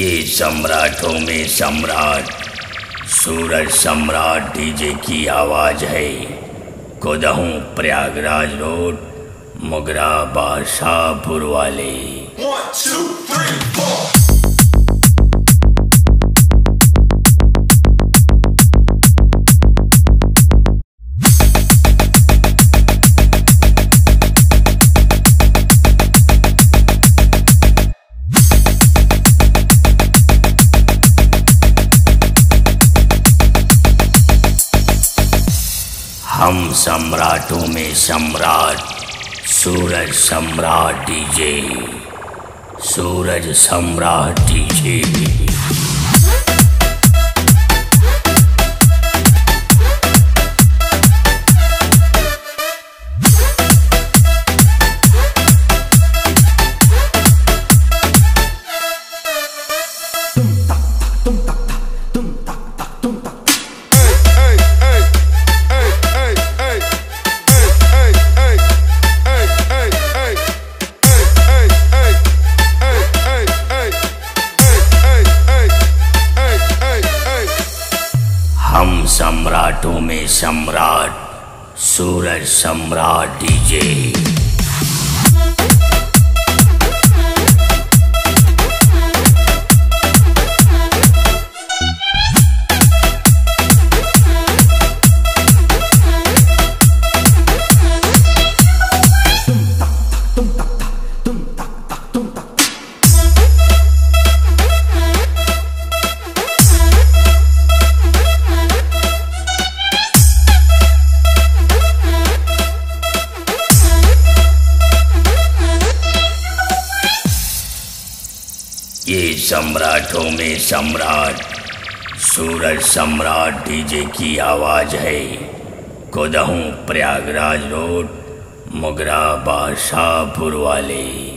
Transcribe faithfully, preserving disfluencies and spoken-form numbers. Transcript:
ये सम्राटों में सम्राट सूरज सम्राट डीजे की आवाज है। कोदहूं प्रयागराज रोड मुगरा बादशाहपुर वाले। One, two, three, four. हम सम्राटों में सम्राट सूरज सम्राट डीजे सूरज सम्राट डीजे। हम सम्राटों में सम्राट सूरज सम्राट डीजे। ये सम्राटों में सम्राट सूरज सम्राट डीजे की आवाज है। कोदहूं प्रयागराज रोड मुगरा बादशाहपुर वाले।